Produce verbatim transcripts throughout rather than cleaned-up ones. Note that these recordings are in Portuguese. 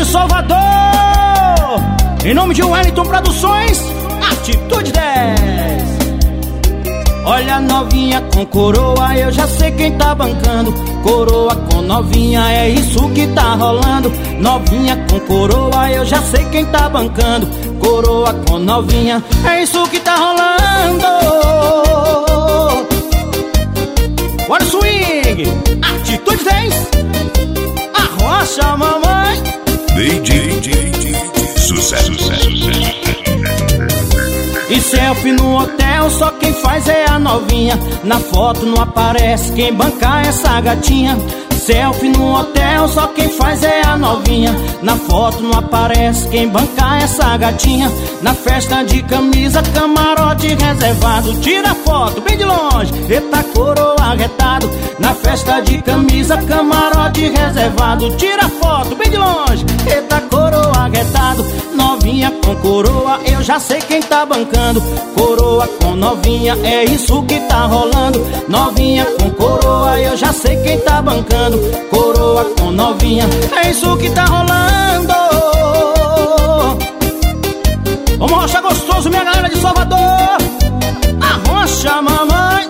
de Salvador. Em nome de Wellington Produções, Atitude dez. Olha, novinha com coroa, eu já sei quem tá bancando. Coroa com novinha, é isso que tá rolando. Novinha com coroa, eu já sei quem tá bancando. Coroa com novinha, é isso que tá rolando. Olha o swing, Atitude dez. Arrocha, mamãe. D J, D J, sucesso, sucesso, sucesso. E selfie no hotel, só quem faz é a novinha. Na foto não aparece quem banca essa gatinha. Selfie no hotel, só quem faz é a novinha. Na foto não aparece quem banca essa gatinha. Na festa de camisa, camarote reservado. Tira foto bem de longe, eita coroa arretado. Na festa de camisa, camarote reservado. Tira foto bem de longe, eita coroa arretado. Novinha com coroa, eu já sei quem tá bancando. Coroa com novinha, é isso que tá rolando. Novinha com coroa, eu já sei quem tá bancando. Coroa com novinha, é isso que tá rolando. Vamos rochar gostoso, minha galera de Salvador. Arrocha, mamãe.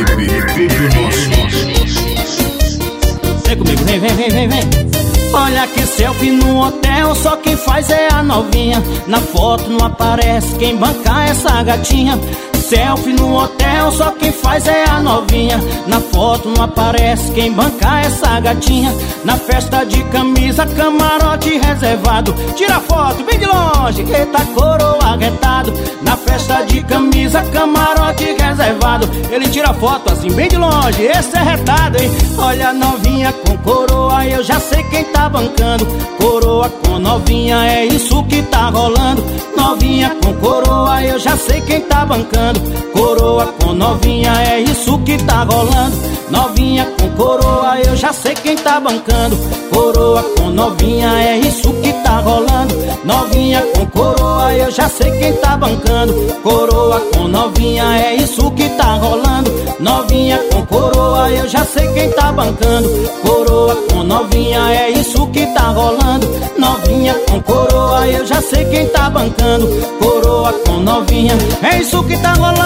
Vem comigo, vem, vem, vem, vem, vem. Olha que selfie no hotel, só quem faz é a novinha. Na foto não aparece quem banca essa gatinha. Selfie no hotel, só quem faz é a novinha. Na foto não aparece quem banca essa gatinha. Na festa de camisa, camarote reservado. Tira foto bem de longe, eita coroa arretado. Na festa de camisa, camarote reservado. Ele tira foto assim bem de longe, esse é retado, hein? Olha, novinha com coroa, eu já sei quem tá bancando. Coroa com novinha, é isso que tá rolando. Novinha com coroa, eu já sei quem tá bancando. Coroa com novinha, é isso que tá rolando. Novinha com coroa, eu já sei quem tá bancando. Coroa com novinha, é isso que tá rolando. Novinha com coroa, eu já sei quem tá bancando. Coroa com novinha, é isso que tá rolando. Novinha com coroa, eu já sei quem tá bancando. Coroa com novinha, é isso que tá rolando. Novinha com coroa, eu já sei quem tá bancando. Coroa com novinha, é isso que tá rolando.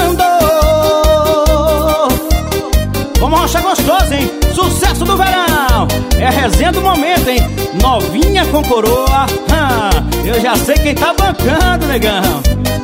Vamos rochar gostoso, hein? Sucesso do verão, é a resenha do momento, hein? Novinha com coroa, ah, eu já sei quem tá bancando, negão.